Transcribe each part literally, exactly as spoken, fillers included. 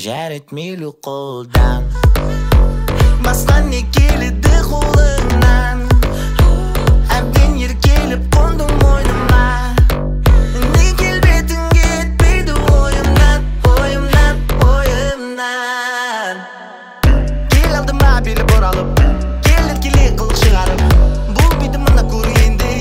жар etmeli қолдан. Басқан не келеді қолыңнан, әбден еркеліп қондың мойныма. Не келбетің кетпейді ойымнан, ойымнан, ойымнан. Кел алдыма белі бұралып, кел еркеле қылық шығарып, бұл биді мына көргенде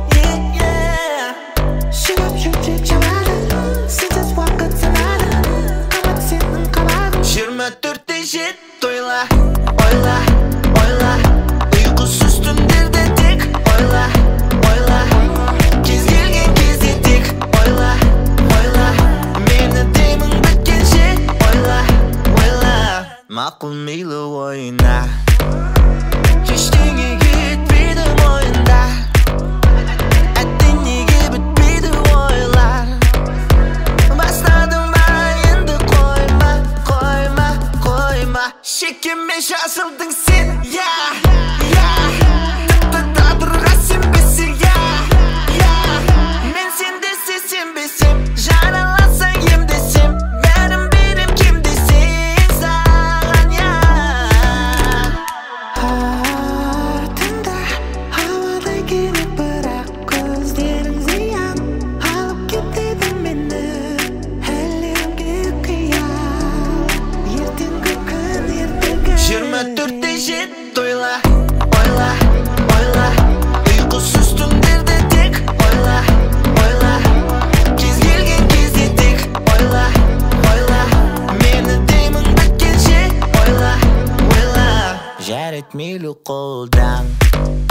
Шырап жүрек жабады, сенсіз уақыт санады, қабат сенің қабағың. Жиырма төртте жет ойла, ойла, ойла, ұйқысыз түндерде тек ойла, ойла, кез келген кезде тек ойла, ойла, мені деймін біткенше ойла, ойла. Мақұл мейлі ойна, ештеңе кетпейді мойында, әттең неге бітпейді ойлар. Бастадым ба енді қойма, қойма, қойма, шекеме жазылдың сен, я, я. Тіпті тағдырға сенбесең, я, я. Мен сендесе сенбесем, жараласа емдесем, бәрін берем кем десең саған, я. Артында ауадай керек бірақ көздерің зиян, алып кетеді мені әлемге қиял. Ертеңгі күн ертегі жиырма төртте жет ойла, ойла, ойла, ұйқысыз түндерде тек ойла, ойла, кез келген кезде тек ойла, ойла, мені деймін біткенше ойла, ойла. Жар etmeli қолдан.